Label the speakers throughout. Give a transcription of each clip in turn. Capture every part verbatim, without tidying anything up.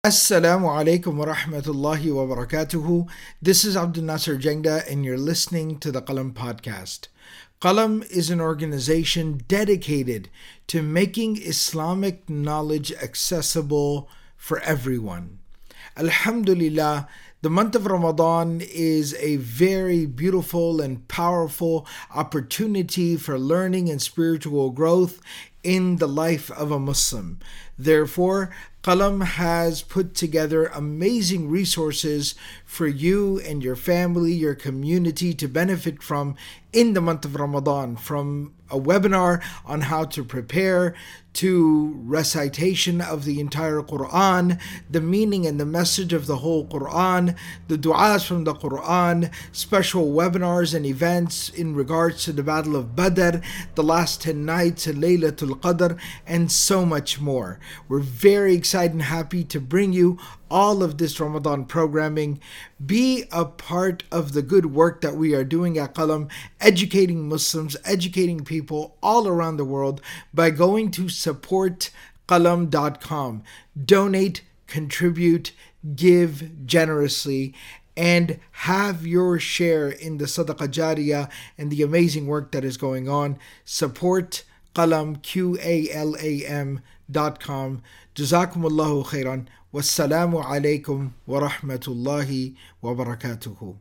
Speaker 1: Assalamu alaikum wa rahmatullahi wa barakatuhu. This is Abdul Nasser Jengda, and you're listening to the Qalam podcast. Qalam is an organization dedicated to making Islamic knowledge accessible for everyone. Alhamdulillah, the month of Ramadan is a very beautiful and powerful opportunity for learning and spiritual growth in the life of a Muslim. Therefore, Qalam has put together amazing resources for you and your family, your community to benefit from in the month of Ramadan, from a webinar on how to prepare to recitation of the entire Quran, the meaning and the message of the whole Quran, the du'as from the Quran, special webinars and events in regards to the Battle of Badr, the last ten nights, Laylatul Qadr, and so much more. We're very excited and happy to bring you all of this Ramadan programming. Be a part of the good work that we are doing at Qalam, educating Muslims, educating people all around the world by going to support qalam dot com. Donate, contribute, give generously, and have your share in the Sadaqah Jariyah and the amazing work that is going on. Support Qalam, Q A L A M dot com. Jazakumullahu khairan. Wassalamu alaikum wa rahmatullahi wa barakatuhu.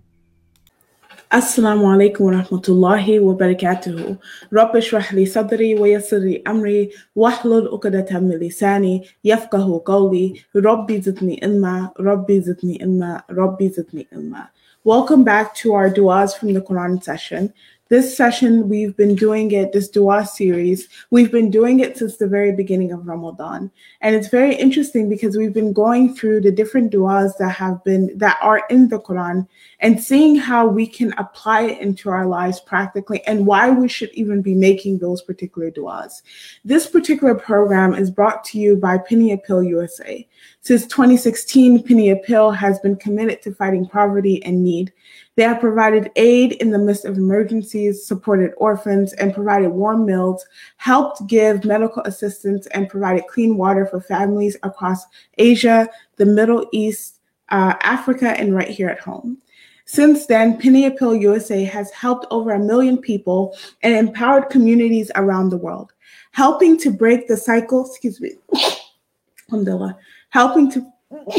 Speaker 2: Assalamu alaikum wa rahmatullahi wa barakatuhu. Rabbi shrah li sadri wa yassir li amri wahlul uqdatan min lisani yafqahu qawli. Rabbi zidni ilma, Rabbi zidni ilma, Rabbi zidni ilma. Welcome back to our du'as from the Quran session. This session, we've been doing it, this dua series, we've been doing it since the very beginning of Ramadan. And it's very interesting because we've been going through the different duas that have been, that are in the Quran and seeing how we can apply it into our lives practically and why we should even be making those particular duas. This particular program is brought to you by Penny Appeal U S A. Since twenty sixteen, Penny Appeal has been committed to fighting poverty and need. They have provided aid in the midst of emergencies, supported orphans, and provided warm meals, helped give medical assistance, and provided clean water for families across Asia, the Middle East, uh, Africa, and right here at home. Since then, Penny Appeal U S A has helped over a million people and empowered communities around the world, helping to break the cycle, excuse me, alhamdulillah, helping to...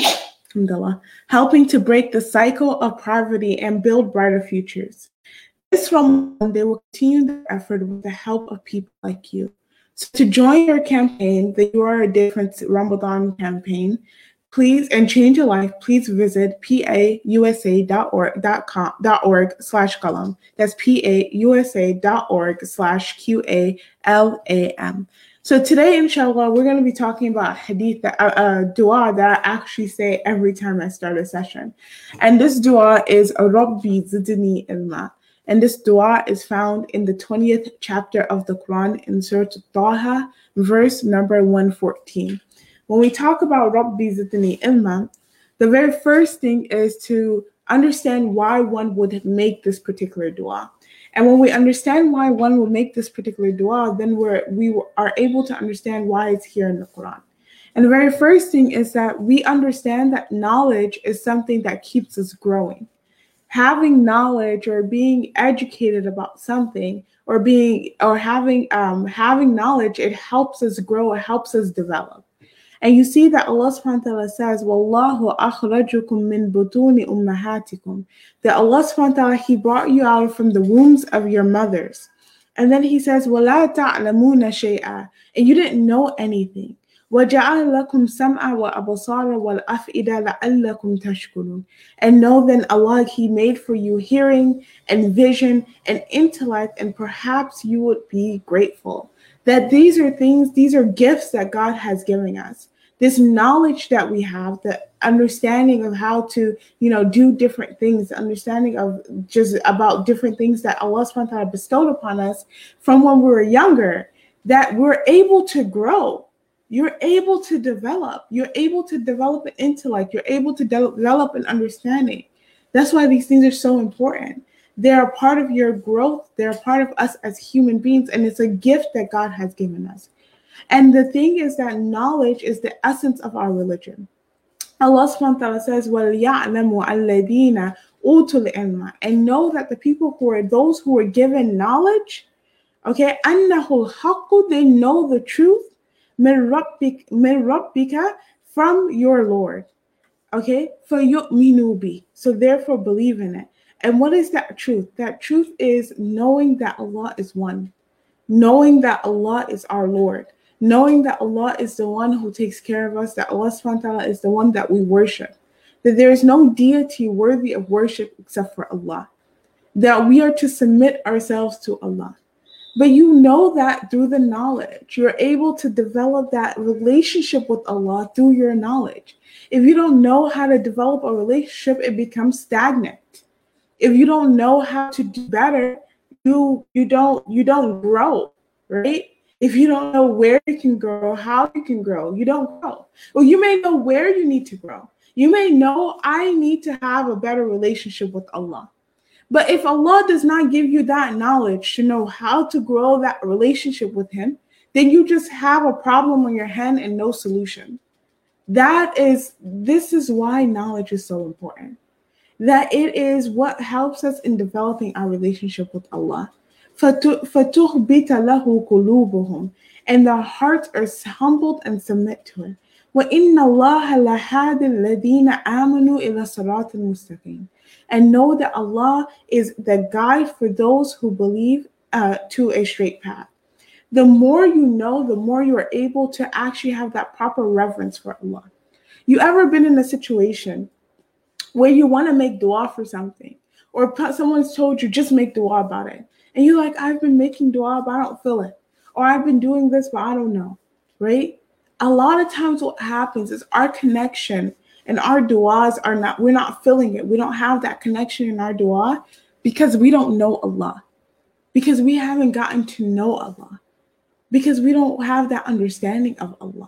Speaker 2: helping to break the cycle of poverty and build brighter futures. This Ramadan, they will continue their effort with the help of people like you. So to join your campaign, the You Are a Difference Ramadan campaign, please, and change your life, please visit pausa dot org slash qalam. That's pausa dot org slash Q A L A M. So today, inshallah, we're going to be talking about hadith, a uh, uh, dua that I actually say every time I start a session. And this dua is Rabbi zidni ilma. And this dua is found in the twentieth chapter of the Quran in Surah Taha, verse number one fourteen. When we talk about Rabbi zidni ilma, the very first thing is to understand why one would make this particular dua. And when we understand why one will make this particular dua, then we're, we are able to understand why it's here in the Quran. And the very first thing is that we understand that knowledge is something that keeps us growing. Having knowledge or being educated about something or being or having um, having knowledge, it helps us grow, it helps us develop. And you see that Allah subhanahu wa ta'ala says, Wallahu akhrajukum min butuni ummahatikum. That Allah subhanahu wa ta'ala, He brought you out from the wombs of your mothers. And then He says, وَلَا تَعْلَمُونَ شَيْئًا. And you didn't know anything. وَجَعَلَ لَكُمْ سَمْعًا وَأَبْصَارًا وَالْأَفْئِدَةَ لَعَلَّكُمْ تَشْكُرُونَ. And know then Allah, He made for you hearing and vision and intellect, and perhaps you would be grateful. That these are things, these are gifts that God has given us. This knowledge that we have, the understanding of how to, you know, do different things, the understanding of just about different things that Allah subhanahu wa ta'ala bestowed upon us from when we were younger, that we're able to grow. You're able to develop. You're able to develop an intellect. You're able to de- develop an understanding. That's why these things are so important. They're a part of your growth. They're a part of us as human beings, and it's a gift that God has given us. And the thing is that knowledge is the essence of our religion. Allah subhanahu wa ta'ala says, وَلْيَعْلَمُ الَّذِينَ أُوتُوا الْعِلْمَ, and know that the people who are those who are given knowledge, okay, أَنَّهُ الْحَقُّ, they know the truth, مِنْ رَبِّكَ, مِنْ رَبِّكَ, from your Lord, okay, فَيُؤْمِنُوا بِهِ, so therefore believe in it. And what is that truth? That truth is knowing that Allah is one, knowing that Allah is our Lord, knowing that Allah is the one who takes care of us, that Allah subhanahu wa ta'ala is the one that we worship, that there is no deity worthy of worship except for Allah, that we are to submit ourselves to Allah. But you know that through the knowledge, you're able to develop that relationship with Allah through your knowledge. If you don't know how to develop a relationship, it becomes stagnant. If you don't know how to do better, you you don't you don't grow, right? If you don't know where you can grow, how you can grow, you don't grow. Well, you may know where you need to grow. You may know I need to have a better relationship with Allah. But if Allah does not give you that knowledge to know how to grow that relationship with Him, then you just have a problem on your hand and no solution. That is, this is why knowledge is so important. That it is what helps us in developing our relationship with Allah. فَتُخْبِتَ لَهُ قُلُوبُهُم, and their hearts are humbled and submit to it. وَإِنَّ اللَّهَ لَهَادِ الَّذِينَ آمَنُوا إِلَى صِرَاطٍ مُسْتَقِيمٍ, and know that Allah is the guide for those who believe uh, to a straight path. The more you know, the more you are able to actually have that proper reverence for Allah. You ever been in a situation where you want to make dua for something, or someone's told you just make dua about it, and you're like, I've been making dua but I don't feel it, or I've been doing this but I don't know, right? A lot of times what happens is our connection and our duas are not, we're not feeling it. We don't have that connection in our dua because we don't know Allah, because we haven't gotten to know Allah, because we don't have that understanding of Allah.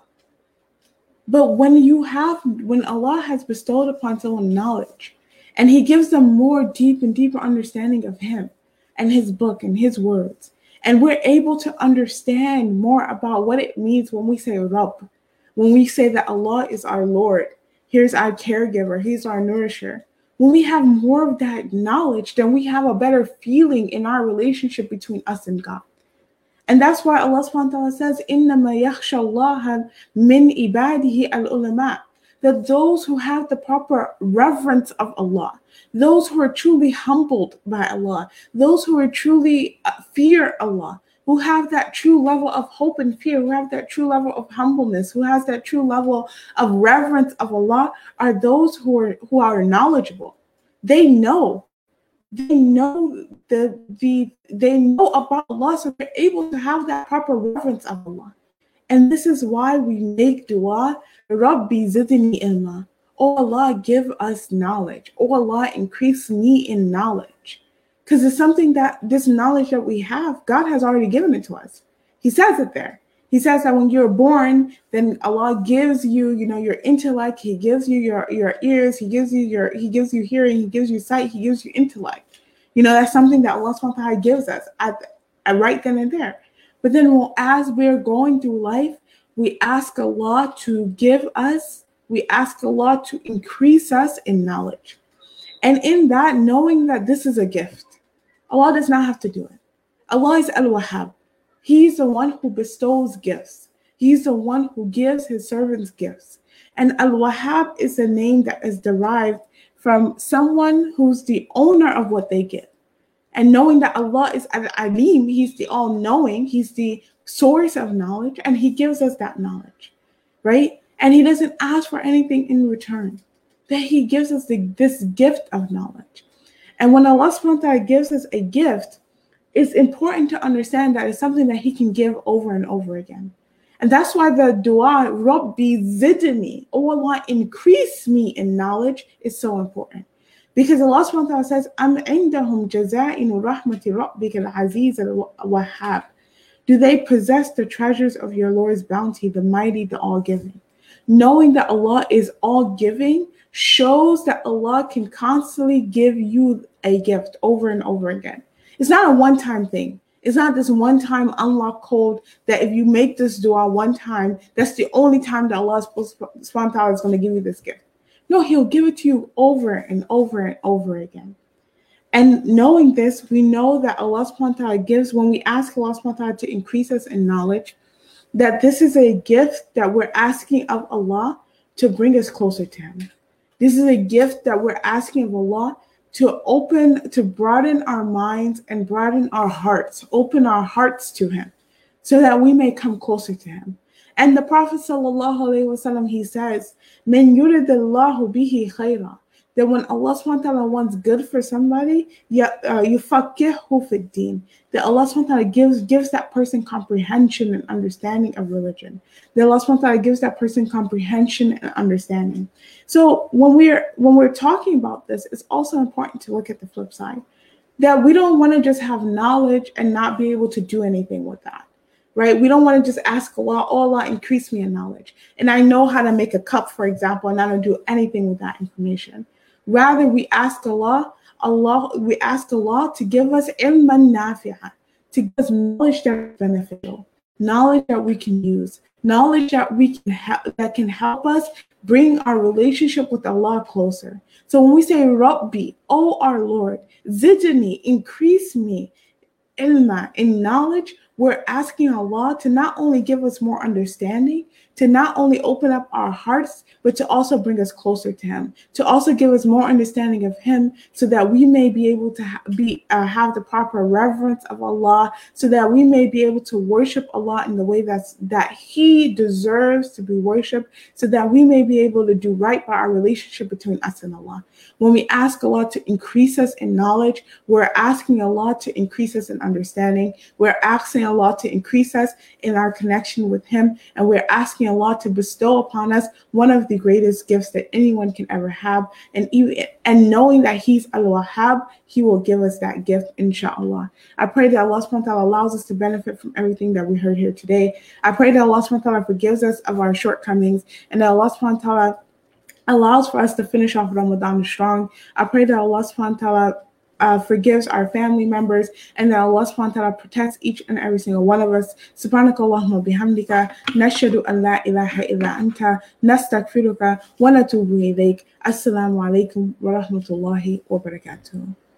Speaker 2: But when you have, when Allah has bestowed upon someone knowledge, and He gives them more deep and deeper understanding of Him and His book and His words, and we're able to understand more about what it means when we say Rabb, when we say that Allah is our Lord, He's our caregiver, He's our nourisher. When we have more of that knowledge, then we have a better feeling in our relationship between us and God. And that's why Allah subhanahu wa ta'ala says, إِنَّمَا يَخْشَى اللَّهَ مِنْ عِبَادِهِ الْعُلَمَاء, that those who have the proper reverence of Allah, those who are truly humbled by Allah, those who are truly uh, fear Allah, who have that true level of hope and fear, who have that true level of humbleness, who has that true level of reverence of Allah, are those who are who are knowledgeable. They know. They know the the they know about Allah, so they're able to have that proper reverence of Allah. And this is why we make dua, Rabbi zidni ilma. Oh Allah, give us knowledge. Oh Allah, increase me in knowledge. Because it's something that this knowledge that we have, God has already given it to us. He says it there. He says that when you're born, then Allah gives you, you know, your intellect. He gives you your, your ears. He gives you your, He gives you hearing. He gives you sight. He gives you intellect. You know, that's something that Allah subhanahu wa ta'ala gives us at, at right then and there. But then well, as we're going through life, we ask Allah to give us, we ask Allah to increase us in knowledge. And in that, knowing that this is a gift. Allah does not have to do it. Allah is Al-Wahhab. He's the one who bestows gifts. He's the one who gives His servants gifts. And Al-Wahhab is a name that is derived from someone who's the owner of what they give. And knowing that Allah is Al-Alim, He's the all-knowing, He's the source of knowledge, and He gives us that knowledge, right? And He doesn't ask for anything in return, that He gives us the, this gift of knowledge. And when Allah subhanahu wa ta'ala gives us a gift, it's important to understand that it's something that He can give over and over again. And that's why the dua, Rabbi zidni, oh Allah, increase me in knowledge, is so important. Because Allah subhanahu wa ta'ala says, Am indahum jaza'inu rahmati rabbika al-aziz al-wahhab. Do they possess the treasures of your Lord's bounty, the mighty, the all-giving? Knowing that Allah is all-giving shows that Allah can constantly give you a gift over and over again. It's not a one-time thing. It's not this one-time unlock code that if you make this dua one time, that's the only time that Allah subhanahu wa ta'ala is going to give you this gift. No, he'll give it to you over and over and over again. And knowing this, we know that Allah subhanahu wa ta'ala gives, when we ask Allah subhanahu wa ta'ala to increase us in knowledge, that this is a gift that we're asking of Allah to bring us closer to Him. This is a gift that we're asking of Allah to open, to broaden our minds and broaden our hearts, open our hearts to Him, so that we may come closer to Him. And the Prophet sallallahu alaihi wasallam, he says, "Men yuridillahu bihi khayra," that when Allah subhanahu wa ta'ala wants good for somebody, yufaqihuhu fid din, that Allah subhanahu wa ta'ala gives gives that person comprehension and understanding of religion. That Allah subhanahu wa ta'ala gives that person comprehension and understanding. So when we're when we're talking about this, it's also important to look at the flip side. That we don't want to just have knowledge and not be able to do anything with that. Right? We don't want to just ask Allah, oh Allah, increase me in knowledge. And I know how to make a cup, for example, and I don't do anything with that information. Rather, we ask Allah, Allah, we ask Allah to give us ilman nafi'ah, to give us knowledge that is beneficial, knowledge that we can use, knowledge that we can ha- that can help us bring our relationship with Allah closer. So when we say Rabbi, oh our Lord, zidni, increase me, ilma, in knowledge, we're asking Allah to not only give us more understanding, to not only open up our hearts, but to also bring us closer to Him, to also give us more understanding of Him, so that we may be able to ha- be uh, have the proper reverence of Allah, so that we may be able to worship Allah in the way that's that He deserves to be worshipped, so that we may be able to do right by our relationship between us and Allah. When we ask Allah to increase us in knowledge, we're asking Allah to increase us in understanding. We're asking Allah to increase us in our connection with Him, and we're asking Allah to bestow upon us one of the greatest gifts that anyone can ever have, and even and knowing that He's Al-Wahhab, He will give us that gift, inshallah. I pray that Allah subhanahu wa ta'ala allows us to benefit from everything that we heard here today. I pray that Allah subhanahu wa ta'ala forgives us of our shortcomings, and that Allah subhanahu wa ta'ala allows for us to finish off Ramadan strong. I pray that Allah subhanahu wa ta'ala Uh, forgives our family members, and that Allah subhanahu wa ta'ala protects each and every single one of us. Subhanaka Allahumma bihamdika, nashhadu an la ilaha illa anta, nastaghfiruka wa natubu ilayk. Assalamu alaikum wa rahmatullahi wa barakatuh.